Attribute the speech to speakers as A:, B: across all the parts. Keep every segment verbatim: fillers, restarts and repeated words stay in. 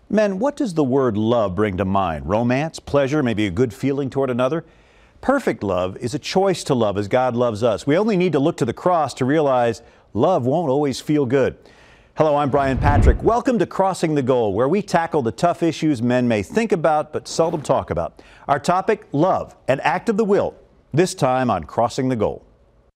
A: Men, what does the word love bring to mind? Romance, pleasure, maybe a good feeling toward another? Perfect love is a choice to love as God loves us. We only need to look to the cross to realize love won't always feel good. Hello, I'm Brian Patrick. Welcome to Crossing the Goal, where we tackle the tough issues men may think about but seldom talk about. Our topic, love, an act of the will, this time on Crossing the Goal.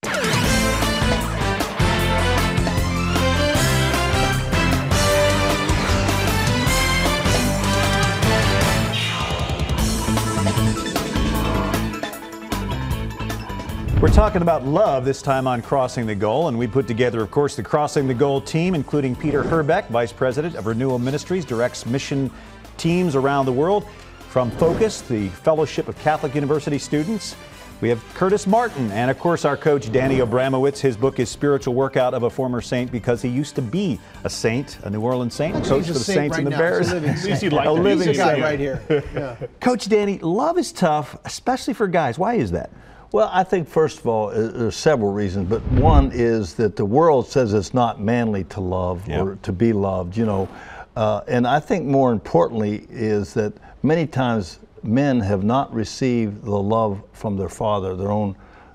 A: We're talking about love this time on Crossing the Goal, and we put together, of course, the Crossing the Goal team, including Peter Herbeck, Vice President of Renewal Ministries, directs mission teams around the world. From Focus, the Fellowship of Catholic University Students, we have Curtis Martin, and of course our coach Danny Abramowitz. His book is Spiritual Workout of a Former Saint, because he used to be a saint, a New Orleans saint,
B: Actually,
A: coach for the
B: saint
A: Saints
B: right
A: and the
B: now.
A: Bears.
B: He's a living saint.
A: He's like a living
B: He's a guy
A: saint.
B: right here. Yeah.
A: Coach Danny, love is tough, especially for guys. Why is that?
C: Well, I think, first of all, uh, there's several reasons, but one is that the world says it's not manly to love
A: Yeah.
C: or to be loved, you know. Uh, and I think more importantly is that many times men have not received the love from their father, their own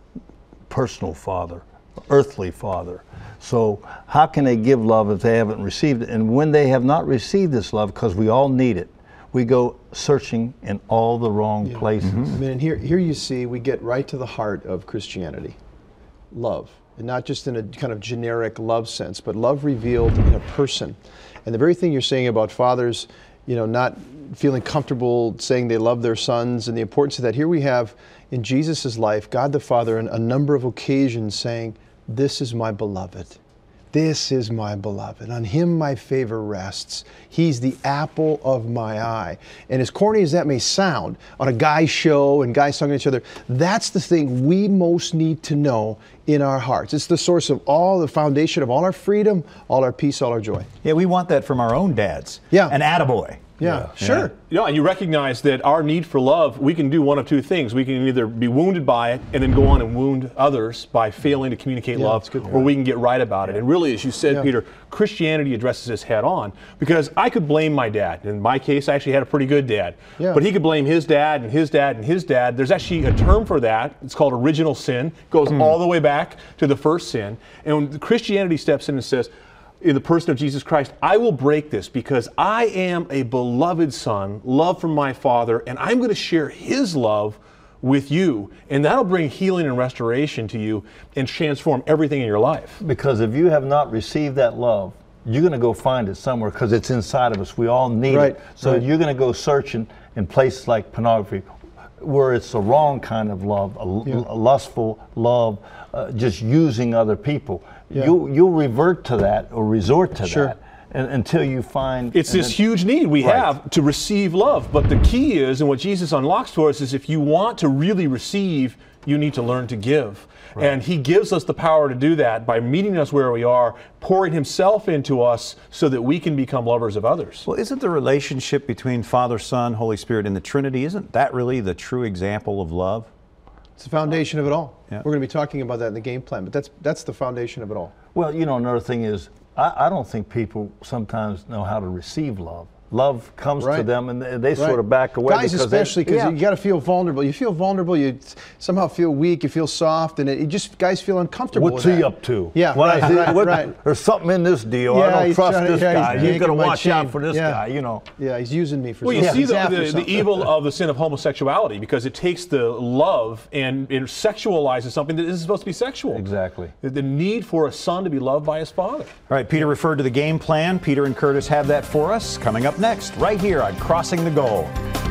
C: personal father, earthly father. So how can they give love if they haven't received it? And when they have not received this love, because we all need it, we go searching in all the wrong
B: Yeah.
C: places.
B: I mean, and here, here you see, we get right to the heart of Christianity. Love. And not just in a kind of generic love sense, but love revealed in a person. And the very thing you're saying about fathers, you know, not feeling comfortable saying they love their sons and the importance of that. Here we have in Jesus' life, God the Father on a number of occasions saying, "This is my beloved. This is my beloved. On him my favor rests. He's the apple of my eye." And as corny as that may sound, on a guy show and guys talking to each other, that's the thing we most need to know in our hearts. It's the source of all, the foundation of all our freedom, all our peace, all our joy.
A: Yeah, we want that from our own dads.
B: Yeah.
A: An attaboy.
B: Yeah, sure.
D: You know, and you recognize that our need for love, we can do one of two things. We can either be wounded by it and then go on and wound others by failing to communicate
B: Yeah,
D: love,
B: that's a good
D: or
B: point.
D: we can get right about it. And really, as you said,
B: Yeah.
D: Peter, Christianity addresses this head on, because I could blame my dad. In my case, I actually had a pretty good dad.
B: Yeah.
D: But he could blame his dad and his dad and his dad. There's actually a term for that. It's called original sin. It goes all the way back to the first sin. And when Christianity steps in and says, in the person of Jesus Christ, I will break this because I am a beloved son, loved from my Father, and I'm going to share his love with you. And that'll bring healing and restoration to you and transform everything in your life.
C: Because if you have not received that love, you're going to go find it somewhere, because it's inside of us. We all need
B: Right,
C: it. So
B: right.
C: you're going to go searching in places like pornography, where it's the wrong kind of love, a,
B: Yeah.
C: a lustful love, uh, just using other people.
B: Yeah.
C: You, you'll revert to that or resort to
B: Sure.
C: that and, until you find...
D: It's
C: and
D: this
C: then-
D: huge need we
C: Right.
D: have to receive love. But the key is, and what Jesus unlocks to us, is if you want to really receive, you need to learn to give. Right. And he gives us the power to do that by meeting us where we are, pouring himself into us so that we can become lovers of others.
A: Well, isn't the relationship between Father, Son, Holy Spirit, and the Trinity, isn't that really the true example of love?
B: It's the foundation of it all.
A: Yeah.
B: We're going to be talking about that in the game plan, but that's that's the foundation of it all.
C: Well, you know, another thing is, I, I don't think people sometimes know how to receive love. Love comes to
B: Right.
C: them and they, they
B: Right.
C: sort of back away.
B: Guys
C: because they-
B: especially, because
C: yeah.
B: you got to feel vulnerable. You feel vulnerable, you somehow feel weak, you feel soft, and it, it just, guys feel uncomfortable
C: What's
B: with
C: he
B: that.
C: up to?
B: Yeah,
C: What
B: right,
C: I see-
B: right,
C: what-
B: right.
C: There's something in this deal.
B: Yeah,
C: I don't
B: he's
C: trust
B: trying to-
C: this
B: yeah, he's
C: guy. You're
B: yanking
C: going to
B: my
C: watch out
B: chain.
C: for this
B: Yeah.
C: guy, you know.
B: Yeah, he's using me for
D: Well, you
B: something.
D: see
B: He's
D: the,
B: after
D: the, the
B: something.
D: evil of the sin of homosexuality, because it takes the love and it sexualizes something that isn't supposed to be sexual.
C: Exactly.
D: The, the need for a son to be loved by his father.
A: All right, Peter referred to the game plan. Peter and Curtis have that for us. Coming up next, right here on Crossing the Goal.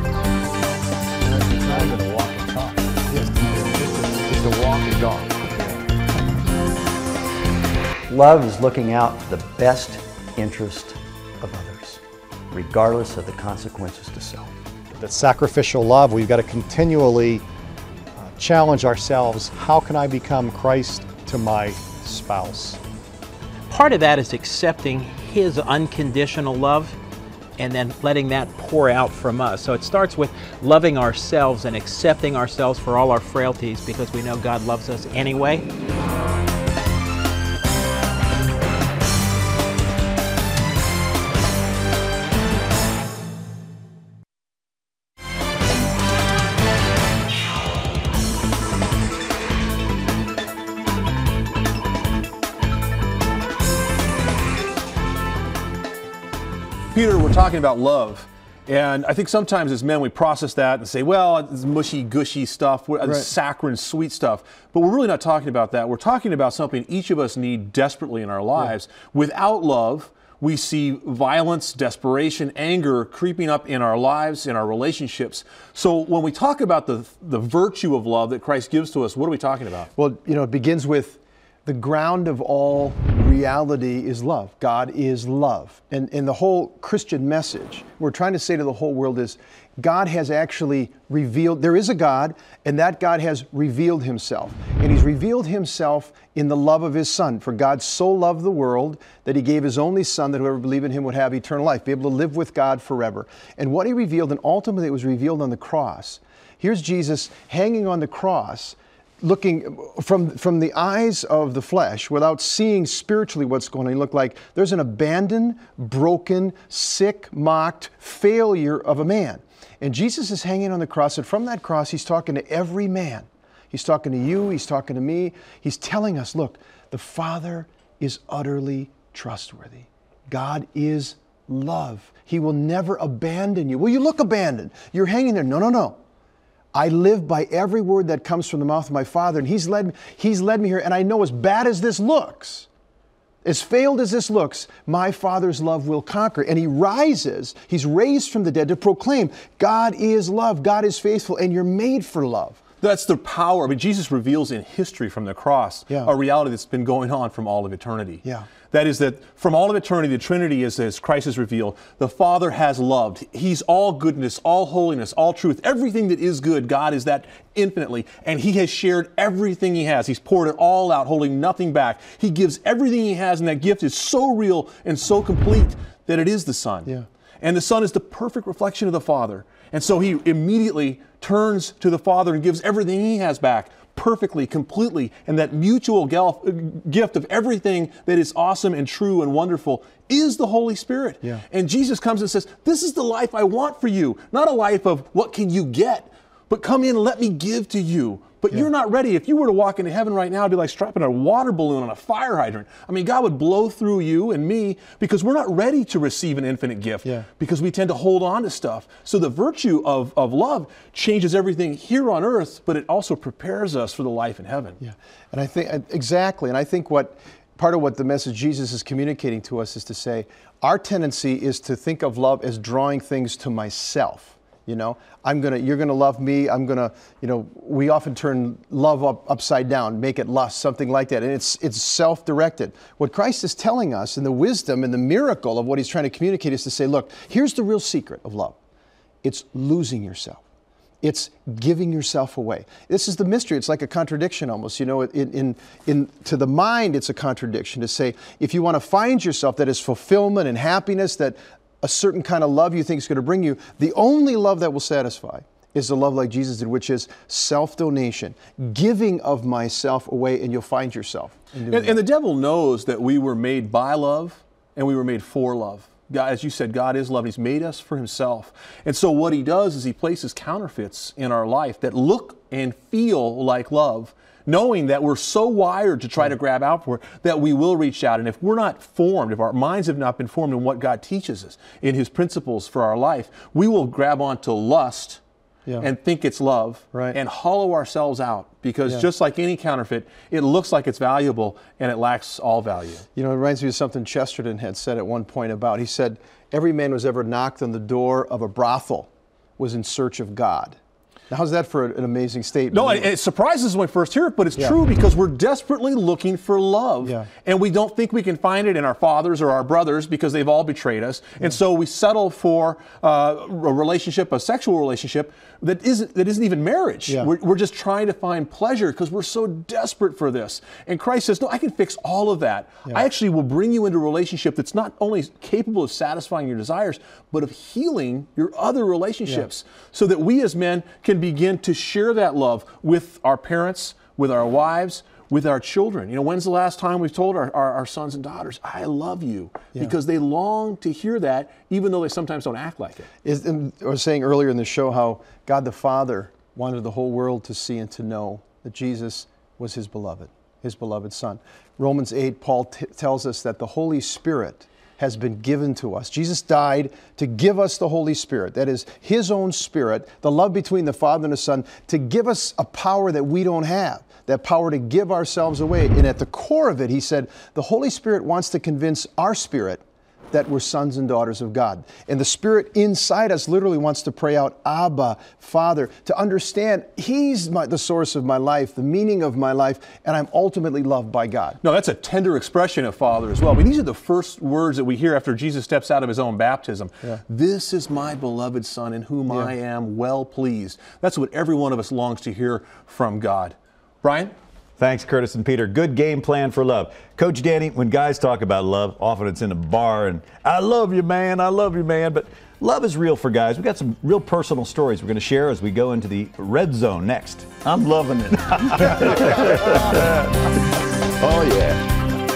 C: Just a walk and talk.
E: Love is looking out for the best interest of others, regardless of the consequences to self.
F: That sacrificial love, we've got to continually uh, challenge ourselves. How can I become Christ to my spouse?
G: Part of that is accepting his unconditional love and then letting that pour out from us. So it starts with loving ourselves and accepting ourselves for all our frailties, because we know God loves us anyway.
D: Peter, we're talking about love. And I think sometimes as men we process that and say, well, it's mushy, gushy stuff, right. Saccharine, sweet stuff. But we're really not talking about that. We're talking about something each of us need desperately in our lives. Yeah. Without love, we see violence, desperation, anger creeping up in our lives, in our relationships. So when we talk about the, the virtue of love that Christ gives to us, what are we talking about?
B: Well, you know, it begins with the ground of all reality is love. God is love. And, and the whole Christian message we're trying to say to the whole world is God has actually revealed, there is a God, and that God has revealed himself. And he's revealed himself in the love of his Son. For God so loved the world that he gave his only Son, that whoever believed in him would have eternal life, be able to live with God forever. And what he revealed, and ultimately it was revealed on the cross. Here's Jesus hanging on the cross, looking from, from the eyes of the flesh, without seeing spiritually what's going on. He looked like there's an abandoned, broken, sick, mocked failure of a man. And Jesus is hanging on the cross, and from that cross, he's talking to every man. He's talking to you, he's talking to me. He's telling us, look, the Father is utterly trustworthy. God is love. He will never abandon you. Well, you look abandoned. You're hanging there. No, no, no. I live by every word that comes from the mouth of my Father, and he's led, he's led me here, and I know as bad as this looks, as failed as this looks, my Father's love will conquer. And he rises, he's raised from the dead to proclaim, God is love, God is faithful, and you're made for love.
D: That's the power. I mean, Jesus reveals in history from the cross
B: yeah.
D: a reality that's been going on from all of eternity.
B: Yeah.
D: That is that from all of eternity, the Trinity is, as Christ has revealed, the Father has loved. He's all goodness, all holiness, all truth. Everything that is good, God is that infinitely. And he has shared everything he has. He's poured it all out, holding nothing back. He gives everything he has, and that gift is so real and so complete that it is the Son.
B: Yeah.
D: And the Son is the perfect reflection of the Father. And so he immediately turns to the Father and gives everything he has back, perfectly, completely. And that mutual gift of everything that is awesome and true and wonderful is the Holy Spirit.
B: Yeah.
D: And Jesus comes and says, this is the life I want for you. Not a life of what can you get, but come in and let me give to you. But yeah. you're not ready. If you were to walk into heaven right now, it'd be like strapping a water balloon on a fire hydrant. I mean, God would blow through you and me because we're not ready to receive an infinite gift
B: yeah. because
D: we tend to hold on to stuff. So the virtue of, of love changes everything here on earth, but it also prepares us for the life in heaven.
B: Yeah, and I think, exactly, and I think what part of what the message Jesus is communicating to us is to say, our tendency is to think of love as drawing things to myself. You know, I'm gonna, you're gonna love me. I'm gonna, you know, we often turn love up, upside down, make it lust, something like that. And it's, it's self-directed. What Christ is telling us, and the wisdom and the miracle of what he's trying to communicate, is to say, look, here's the real secret of love. It's losing yourself. It's giving yourself away. This is the mystery. It's like a contradiction almost. You know, in, in, in, to the mind, it's a contradiction to say, if you want to find yourself, that is fulfillment and happiness, that a certain kind of love you think is going to bring you, the only love that will satisfy is the love like Jesus did, which is self-donation, giving of myself away, and you'll find yourself.
D: And, and the devil knows that we were made by love and we were made for love. God, as you said, God is love. He's made us for himself. And so what he does is he places counterfeits in our life that look and feel like love, knowing that we're so wired to try to grab out for it that we will reach out. And if we're not formed, if our minds have not been formed in what God teaches us, in his principles for our life, we will grab onto lust yeah. and think it's love
B: right.
D: and hollow ourselves out. Because
B: yeah.
D: just like any counterfeit, it looks like it's valuable and it lacks all value.
B: You know, it reminds me of something Chesterton had said at one point about, he said, every man who's ever knocked on the door of a brothel was in search of God. Now, how's that for an amazing statement?
D: No, it, it surprises us when we first hear it, but it's
B: yeah.
D: true because we're desperately looking for love.
B: Yeah.
D: And we don't think we can find it in our fathers or our brothers because they've all betrayed us. Yeah. And so we settle for uh, a relationship, a sexual relationship that isn't, that isn't even marriage.
B: Yeah.
D: We're, we're just trying to find pleasure because we're so desperate for this. And Christ says, no, I can fix all of that. Yeah. I actually will bring you into a relationship that's not only capable of satisfying your desires, but of healing your other relationships yeah. so that we as men can begin to share that love with our parents, with our wives, with our children. You know, when's the last time we've told our, our, our sons and daughters, I love you? Yeah. Because they long to hear that, even though they sometimes don't act like it.
B: Is, I was saying earlier in the show how God the Father wanted the whole world to see and to know that Jesus was his beloved, his beloved Son. Romans eight, Paul t tells us that the Holy Spirit has been given to us. Jesus died to give us the Holy Spirit. That is His own Spirit, the love between the Father and the Son, to give us a power that we don't have, that power to give ourselves away. And at the core of it, He said, the Holy Spirit wants to convince our spirit that we're sons and daughters of God. And the Spirit inside us literally wants to pray out, Abba, Father, to understand He's my, the source of my life, the meaning of my life, and I'm ultimately loved by God.
D: No, that's a tender expression of Father as well. I mean, these are the first words that we hear after Jesus steps out of His own baptism.
B: Yeah.
D: This is my beloved Son in whom
B: Yeah.
D: I am well pleased. That's what every one of us longs to hear from God. Brian?
A: Thanks, Curtis and Peter. Good game plan for love. Coach Danny, when guys talk about love, often it's in a bar and, I love you, man, I love you, man. But love is real for guys. We've got some real personal stories we're going to share as we go into the red zone next.
C: I'm loving it.
A: Oh, yeah.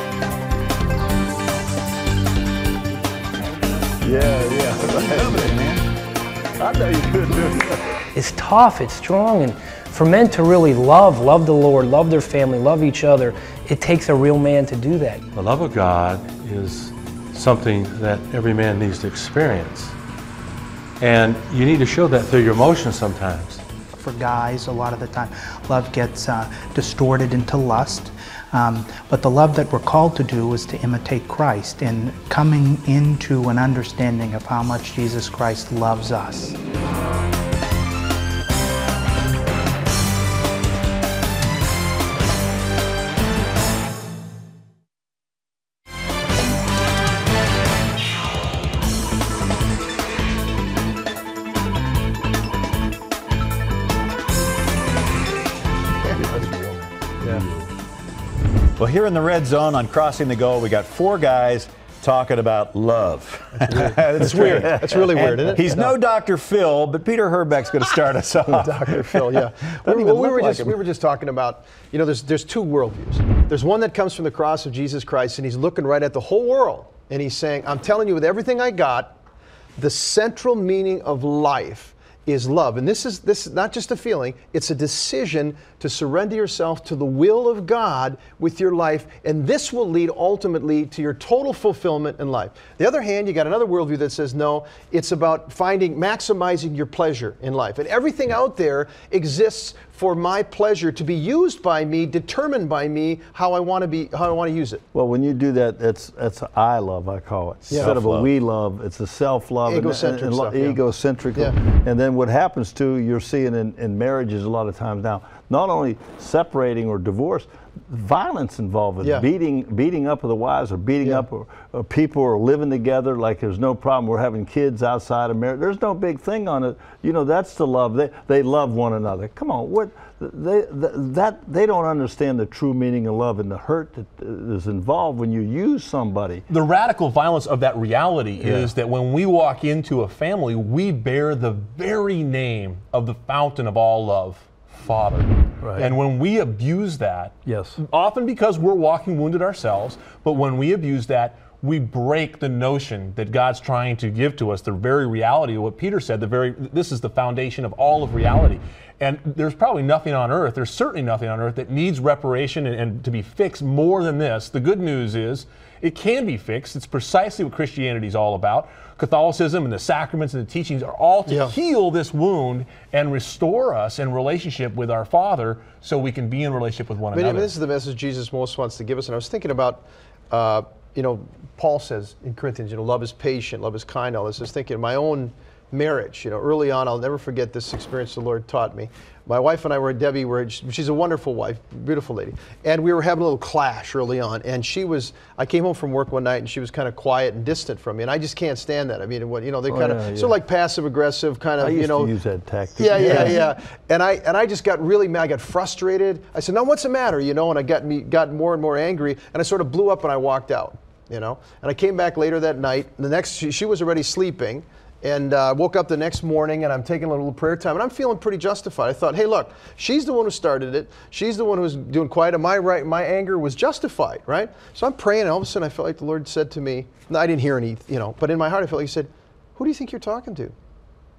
C: Yeah, yeah. Loving it, man. I know you could do it.
H: It's tough, it's strong, and for men to really love, love the Lord, love their family, love each other, it takes a real man to do that.
I: The love of God is something that every man needs to experience. And you need to show that through your emotions sometimes.
J: For guys, a lot of the time, love gets uh, distorted into lust. Um, but the love that we're called to do is to imitate Christ and coming into an understanding of how much Jesus Christ loves us.
A: Well, here in the red zone on Crossing the Goal, we got four guys talking about love.
B: It's weird. That's really weird,
A: And
B: isn't it?
A: He's no Doctor Phil, but Peter Herbeck's going to start us off.
B: Doctor Phil, yeah.
A: Doesn't
B: we,
A: even
B: we
A: look
B: were
A: like
B: just
A: him.
B: we were just talking about, you know, there's there's two worldviews. There's one that comes from the cross of Jesus Christ, and He's looking right at the whole world, and He's saying, I'm telling you with everything I got, the central meaning of life is love. And this is this is not just a feeling, it's a decision to surrender yourself to the will of God with your life, and this will lead ultimately to your total fulfillment in life. The other hand, you got another worldview that says, no, it's about finding, maximizing your pleasure in life. And everything out there exists for my pleasure, to be used by me, determined by me, how I want to be, how I want to use it.
C: Well, when you do that, that's that's a I love, I call it.
B: Yeah.
C: Instead of a
A: Self-love.
C: we love, it's a self-love. and-
B: Egocentric
C: and, and,
B: stuff, yeah.
C: Egocentric.
B: Yeah.
C: And then what happens too, you're seeing in, in marriages a lot of times now, not only separating or divorce, violence involved with
B: Yeah.
C: beating beating up of the wives or beating
B: Yeah.
C: up or, or people are living together like there's no problem. We're having kids outside of marriage. There's no big thing on it. You know, that's the love. They they love one another. Come on, what they that they don't understand the true meaning of love and the hurt that is involved when you use somebody.
D: The radical violence of that reality is that when we walk into a family, we bear the very name of the fountain of all love, Father.
C: Right.
D: And when we abuse that,
C: Yes.
D: often because we're walking wounded ourselves, but when we abuse that, we break the notion that God's trying to give to us, the very reality of what Peter said, the very this is the foundation of all of reality. And there's probably nothing on earth, there's certainly nothing on earth that needs reparation and, and to be fixed more than this. The good news is it can be fixed. It's precisely what Christianity is all about. Catholicism and the sacraments and the teachings are all to
B: Yeah.
D: heal this wound and restore us in relationship with our Father so we can be in relationship with one
B: I mean,
D: another.
B: this is the message Jesus most wants to give us. And I was thinking about, uh, you know, Paul says in Corinthians, you know, love is patient, love is kind, all this. I was thinking of my own marriage. You know, early on, I'll never forget this experience the Lord taught me. My wife and I were, Debbie, were, she's a wonderful wife, beautiful lady. And we were having a little clash early on. And she was, I came home from work one night and she was kind of quiet and distant from me. And I just can't stand that. I mean, what, you know, they kind of,
C: yeah, yeah.
B: sort of like passive aggressive kind of,
C: I used
B: you know.
C: to use that tactic.
B: Yeah, yeah, yeah. And I and I just got really mad. I got frustrated. I said, "No, what's the matter?" You know, and I got me got more and more angry. And I sort of blew up and I walked out. You know, and I came back later that night. And the next, she, she was already sleeping, and I uh, woke up the next morning and I'm taking a little prayer time and I'm feeling pretty justified. I thought, hey, look, she's the one who started it. She's the one who was doing quiet, and my right, my anger was justified, right? So I'm praying, and all of a sudden I felt like the Lord said to me, no, I didn't hear any, you know, but in my heart I felt like He said, "Who do you think you're talking to?"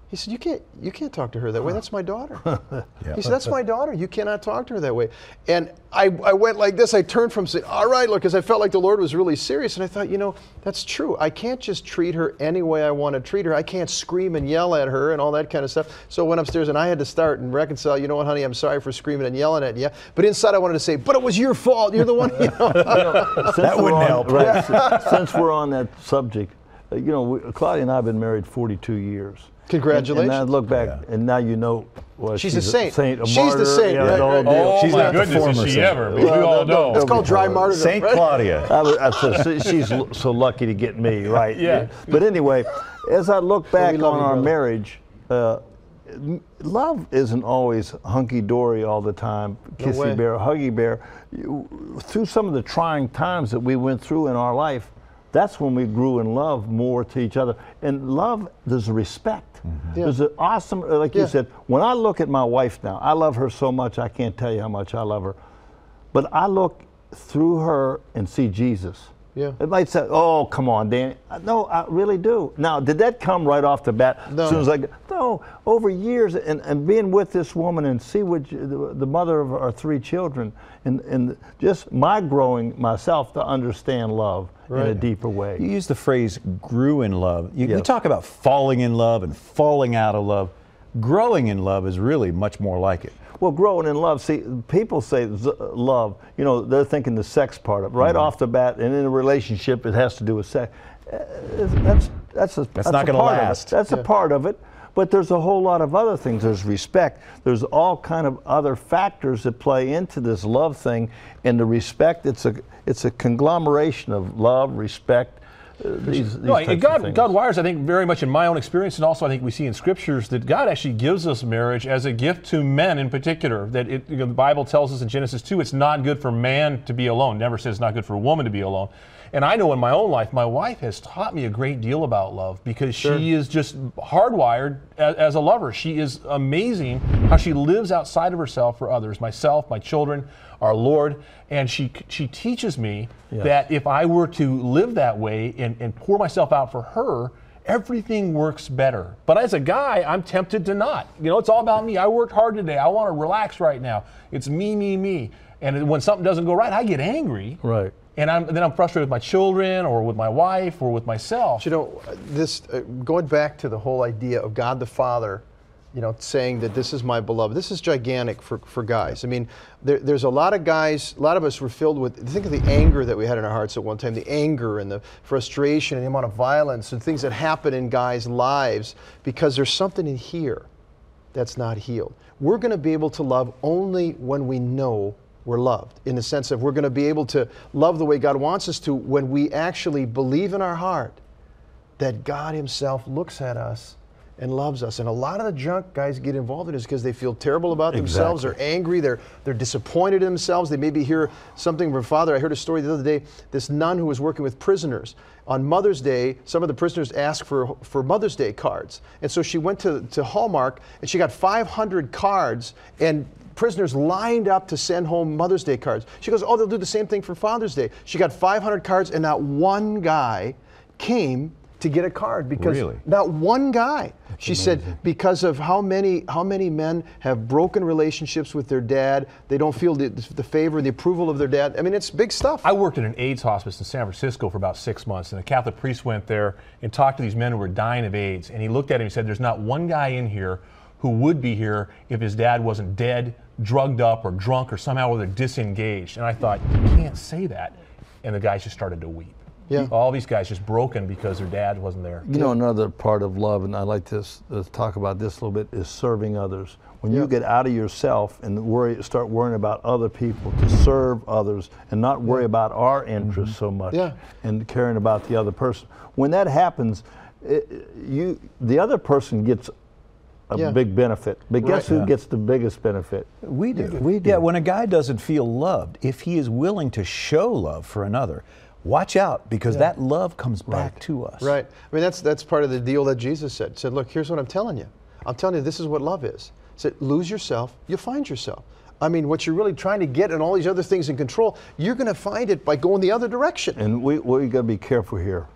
B: He said, you can't, you can't talk to her that way. That's my daughter.
A: Yeah.
B: He said, that's my daughter. You cannot talk to her that way. And I, I went like this. I turned from saying, all right, look, because I felt like the Lord was really serious. And I thought, you know, that's true. I can't just treat her any way I want to treat her. I can't scream and yell at her and all that kind of stuff. So I went upstairs and I had to start and reconcile, you know what, honey, I'm sorry for screaming and yelling at you. But inside I wanted to say, but it was your fault. You're the one, you know.
A: That wouldn't
C: on,
A: help.
C: Right, since, since we're on that subject, uh, you know, we, Claudia and I have been married forty-two years.
B: Congratulations.
C: And, and I look back,
A: Yeah.
C: and now you know, well,
B: She's
C: she's
B: a saint.
C: saint, a
B: She's
C: martyr,
B: the saint,
C: yeah,
B: right,
C: the whole
B: right.
C: deal.
D: Oh
A: She's
D: my
A: not the
D: goodness,
A: former
D: is she
A: saint.
D: ever? But we all know.
B: It's called dry martyrdom.
A: Saint
B: right?
A: Claudia.
C: I was, I said, she's l- so lucky to get me, right?
D: Yeah.
C: But anyway, as I look back
B: love
C: on
B: you,
C: our
B: brother.
C: marriage, uh, m- love isn't always hunky-dory all the time,
B: No
C: kissy
B: way.
C: bear, huggy bear. You- Through some of the trying times that we went through in our life, that's when we grew in love more to each other. And love, there's a respect.
B: Yeah.
C: There's an awesome, like
B: Yeah.
C: you said, when I look at my wife now, I love her so much, I can't tell you how much I love her. But I look through her and see Jesus.
B: Yeah.
C: It might say, oh, come on, Danny. No, I really do. Now, did that come right off the bat?
B: No.
C: As soon as I, go- no, over years, and, and being with this woman and see what you, the, the mother of our three children, and, and just my growing myself to understand love in a
B: Right.
C: deeper way.
A: You use the phrase grew in love. You, We
C: Yes.
A: talk about falling in love and falling out of love. Growing in love is really much more like it.
C: Well, growing in love, see, people say z- love, you know, they're thinking the sex part of it. Right off the bat, and in a relationship, it has to do with sex. Uh, That's, that's, a, that's,
A: not
C: a
A: gonna
C: part of it.
A: last.
C: That's a part of it. But there's a whole lot of other things. There's respect. There's all kind of other factors that play into this love thing. And the respect, it's a, it's a conglomeration of love, respect, uh, these, these
D: No,
C: types
D: and
C: of
D: God,
C: things.
D: God wires, I think, very much in my own experience, and also I think we see in scriptures that God actually gives us marriage as a gift to men in particular. That it, you know, the Bible tells us in Genesis two, it's not good for man to be alone. It never says it's not good for a woman to be alone. And I know in my own life, my wife has taught me a great deal about love because she is just hardwired as, as a lover. She is amazing how she lives outside of herself for others, myself, my children, our Lord. And she she teaches me
C: Yes.
D: that if I were to live that way and, and pour myself out for her, everything works better. But as a guy, I'm tempted to not. You know, it's all about me. I worked hard today. I want to relax right now. It's me, me, me. And when something doesn't go right, I get angry.
C: Right.
D: And I'm, then I'm frustrated with my children or with my wife or with myself.
B: You know, this uh, going back to the whole idea of God the Father, you know, saying that this is my beloved. This is gigantic for, for guys. I mean, there, there's a lot of guys, a lot of us were filled with, think of the anger that we had in our hearts at one time, the anger and the frustration and the amount of violence and things that happen in guys' lives because there's something in here that's not healed. We're going to be able to love only when we know we're loved, in the sense of we're going to be able to love the way God wants us to when we actually believe in our heart that God Himself looks at us and loves us. And a lot of the junk guys get involved in is because they feel terrible about themselves,
C: Exactly.
B: they're angry, they're they're disappointed in themselves, they maybe hear something from Father. I heard a story the other day, this nun who was working with prisoners. On Mother's Day, some of the prisoners asked for, for Mother's Day cards. And so she went to, to Hallmark and she got five hundred cards, and prisoners lined up to send home Mother's Day cards. She goes, oh, they'll do the same thing for Father's Day. She got five hundred cards and not one guy came to get a card because
A: Really?
B: not one guy. She said because of how many how many men have broken relationships with their dad. They don't feel the, the favor and the approval of their dad. I mean, it's big stuff.
D: I worked at an AIDS hospice in San Francisco for about six months, and a Catholic priest went there and talked to these men who were dying of AIDS. And he looked at him and said, there's not one guy in here who would be here if his dad wasn't dead, drugged up, or drunk, or somehow or they're disengaged. And I thought, you can't say that. And the guys just started to weep.
B: Yeah.
D: All these guys just broken because their dad wasn't there.
C: You know, another part of love, and I like to s- uh, talk about this a little bit, is serving others. When you
B: Yeah.
C: get out of yourself and worry, start worrying about other people, to serve others and not worry about our interests so much,
B: Yeah.
C: and caring about the other person. When that happens, it, you the other person gets a
B: Yeah.
C: big benefit. But guess
B: Right.
C: who gets the biggest benefit?
A: We do.
C: We do.
A: Yeah, when a guy doesn't feel loved, if he is willing to show love for another, watch out, because that love comes back to us.
B: Right. I mean, that's that's part of the deal that Jesus said. Said, look, here's what I'm telling you. I'm telling you, this is what love is. Said, lose yourself, you'll find yourself. I mean, what you're really trying to get and all these other things in control, you're going to find it by going the other direction.
C: And we we got to be careful here.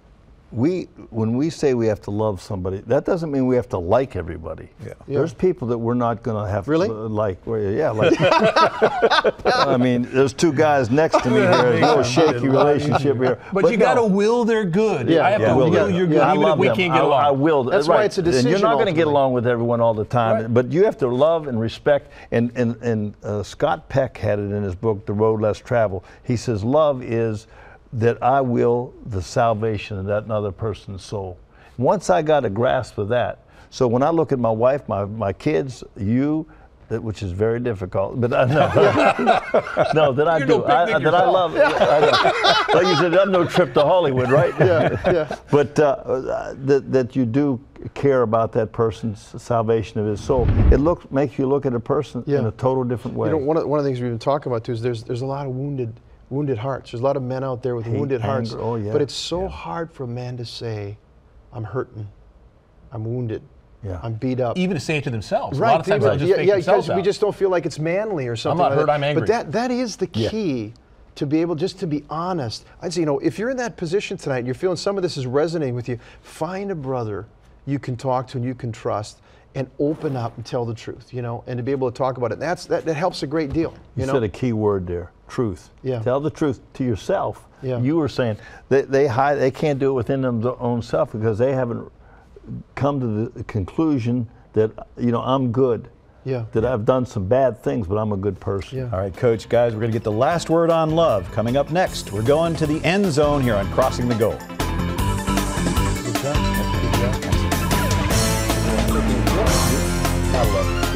C: we, when we say we have to love somebody, that doesn't mean we have to like everybody.
A: Yeah.
C: There's people that we're not going to have
B: Really?
C: to like. Well, yeah, like. I mean, there's two guys next to me here. There's a little shaky relationship here.
D: But, you got to
C: no.
D: will their good.
B: Yeah.
D: I have
B: Yeah,
D: to
B: will
D: will
B: their-
D: your good,
C: Yeah, I
D: even if
C: love
D: we
C: them.
D: can't get
C: I,
D: along.
C: I will.
B: That's
C: right.
B: why it's a
C: And you're
B: decision
C: not going to get
B: ultimately.
C: along with everyone all the time,
D: Right.
C: but you have to love and respect. And and and uh, Scott Peck had it in his book, The Road Less Traveled. He says, love is that I will the salvation of that another person's soul. Once I got a grasp of that, so when I look at my wife, my, my kids, you, that, which is very difficult, but I know, no, that I
D: You're
C: do,
D: no
C: I,
D: picnic
C: that I
D: yourself.
C: love. I know. Like you said, I'm no trip to Hollywood, right?
B: Yeah, yeah.
C: But uh, that, that you do care about that person's salvation of his soul. It looks makes you look at a person
B: Yeah.
C: in a total different way.
B: You know, one of, one of the things we've been talking about too is there's there's a lot of wounded wounded hearts. There's a lot of men out there with
C: Hate,
B: wounded hearts.
C: anger, oh, yeah,
B: But it's so
C: yeah.
B: hard for a man to say, I'm hurting, I'm wounded,
C: Yeah.
B: I'm beat up.
D: Even to say it to themselves.
B: Right,
D: A lot of times
B: right.
D: they'll just
B: yeah,
D: fake
B: yeah,
D: themselves
B: because we
D: out.
B: just don't feel like it's manly or something.
D: not
B: like
D: hurt,
B: that.
D: I'm angry.
B: But that that is the
C: Yeah.
B: key to be able just to be honest. I'd say, you know, if you're in that position tonight, and you're feeling some of this is resonating with you, find a brother you can talk to and you can trust, and open up and tell the truth, you know, and to be able to talk about it. And that's that, that helps a great deal. You,
C: You
B: know?
C: said a key word there, truth.
B: Yeah.
C: Tell the truth to yourself.
B: Yeah.
C: You were saying they they hide, they can't do it within them their own self because they haven't come to the conclusion that, you know, I'm good.
B: Yeah.
C: That I've done some bad things, but I'm a good person.
B: Yeah.
A: All right, Coach, guys, we're going to get the last word on love coming up next. We're going to the end zone here on Crossing the Goal.
B: Good job. Good job.
A: I love it.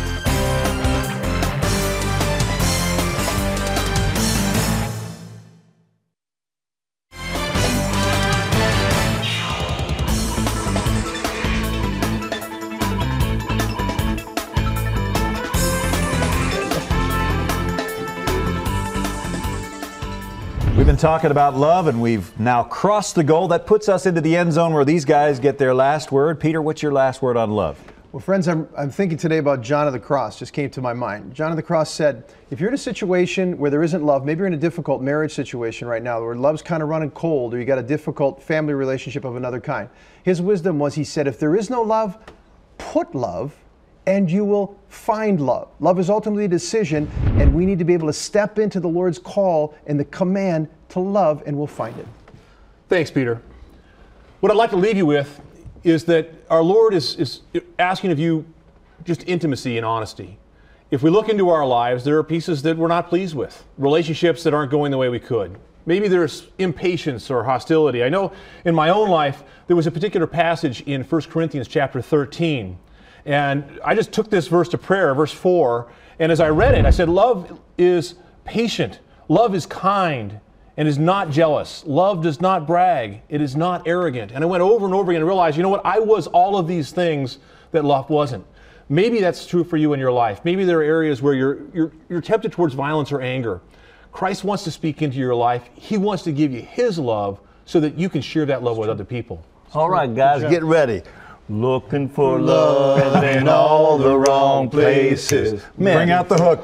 A: We've been talking about love, and we've now crossed the goal. That puts us into the end zone where these guys get their last word. Peter, what's your last word on love?
B: Well, friends, I'm, I'm thinking today about John of the Cross, just came to my mind. John of the Cross said, if you're in a situation where there isn't love, maybe you're in a difficult marriage situation right now where love's kind of running cold, or you got a difficult family relationship of another kind. His wisdom was, he said, if there is no love, put love, and you will find love. Love is ultimately a decision, and we need to be able to step into the Lord's call and the command to love, and we'll find it.
D: Thanks, Peter. What I'd like to leave you with is that our Lord is, is asking of you just intimacy and honesty. If we look into our lives, there are pieces that we're not pleased with, relationships that aren't going the way we could. Maybe there's impatience or hostility. I know in my own life, there was a particular passage in First Corinthians chapter thirteen. And I just took this verse to prayer, verse four, and as I read it, I said, love is patient, love is kind, and is not jealous. Love does not brag, it is not arrogant. And I went over and over again and realized, you know what, I was all of these things that love wasn't. Maybe that's true for you in your life. Maybe there are areas where you're, you're, you're tempted towards violence or anger. Christ wants to speak into your life. He wants to give you His love so that you can share that love with other people.
C: All right, guys, get ready. Looking for love in all the wrong places. Man,
A: Bring out the hook.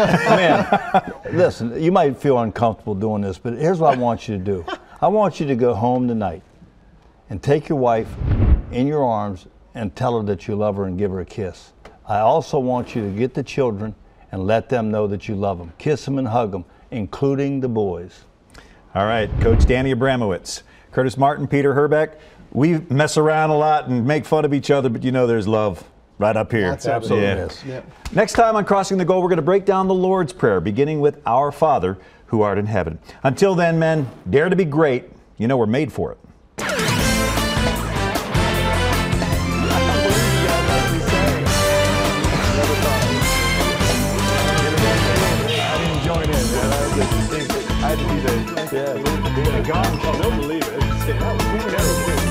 C: man, listen, you might feel uncomfortable doing this, but here's what I want you to do. I want you to go home tonight and take your wife in your arms and tell her that you love her and give her a kiss. I also want you to get the children and let them know that you love them. Kiss them and hug them, including the boys.
A: All right, Coach Danny Abramowitz, Curtis Martin, Peter Herbeck. We mess around a lot and make fun of each other, but you know there's love right up here.
B: That's absolutely
A: Yeah.
B: is. Yep.
A: Next time on Crossing the Goal, we're going to break down the Lord's Prayer, beginning with Our Father, who art in heaven. Until then, men, dare to be great. You know we're made for it.
D: I had to be the, yeah, the gong. Oh, they'll believe it. That was